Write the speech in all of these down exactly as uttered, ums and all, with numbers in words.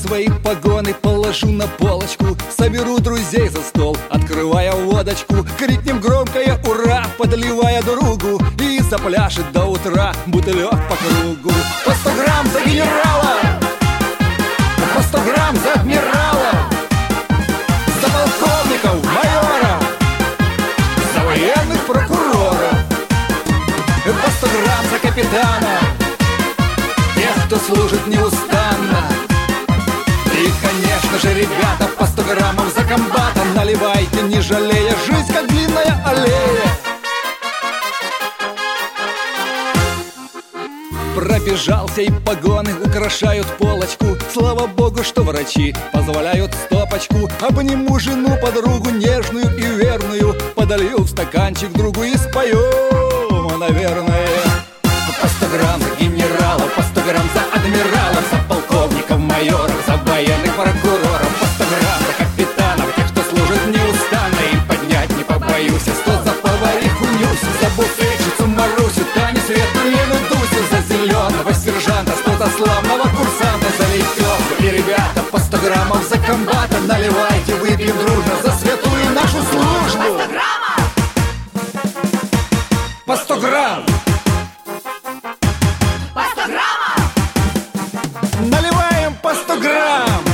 свои погоны положу на полочку, соберу друзей за стол, открывая водочку, крикнем громкое «Ура!», подливая другу, и запляшет до утра бутылек по кругу. По сто грамм за генерала, по сто грамм за адмирала, за полковников, майоров, за военных прокуроров, по сто грамм за капитана, тех, кто служит неустанно. И, конечно же, ребята, по сто граммов за комбата наливайте, не жалея, жизнь как длинная аллея. Пробежался, и погоны украшают полочку. Слава богу, что врачи позволяют стопочку. Обниму жену, подругу нежную и верную, подолью в стаканчик другу и споем, наверное. По сто грамм за генералов, по сто грамм за адмиралов, за полковников, майоров, за военных прокуроров, по сто грамм за капитанов, тех, кто служит неустанно, и поднять не побоюсь. Сто за повариху Нюсю, за буфетчицу Марусю, Таню, Свету, Лену, Дусю, за зеленого сержанта, сто за славного курсанта, за лейтенку. И, ребята, по сто граммов за комбата наливайте, выпьем дружно за святую нашу службу. По сто грамм! Наливаем по сто грамм!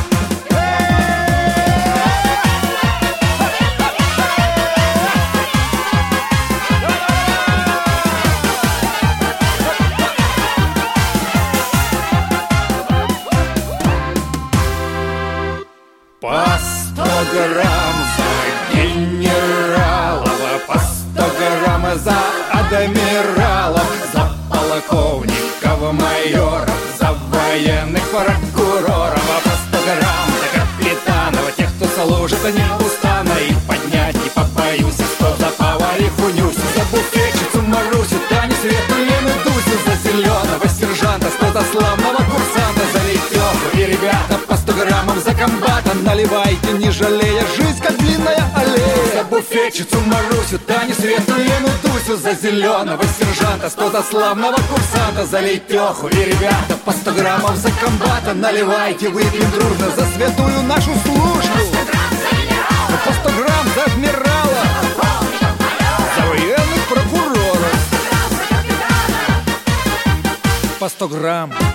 По сто грамм за генералов, по сто грамм за адмиралов, за полковников, майоров, за военных прокуроров, по сто грамм за капитанов, тех, кто служит неустанно, и поднять не побоюсь. Сто за повариху Нюсю, за буфетчицу Марусю, Таню, Свету, Лену, Дусю, за зеленого сержанта, сто за славного курсанта, за лейтенку. И, ребята, по сто граммов за комбата наливайте, не жалея, жизнь как длинная аллея. За буфетчицу Марусю, Таню, Свету, Лену, Дусю, за зеленого сержанта, сто за славного курсанта, за лейтеху. И, ребята, по сто граммов за комбата наливайте, выпьем дружно за святую нашу службу. По сто грамм за адмирала, за военных прокуроров, по сто грамм.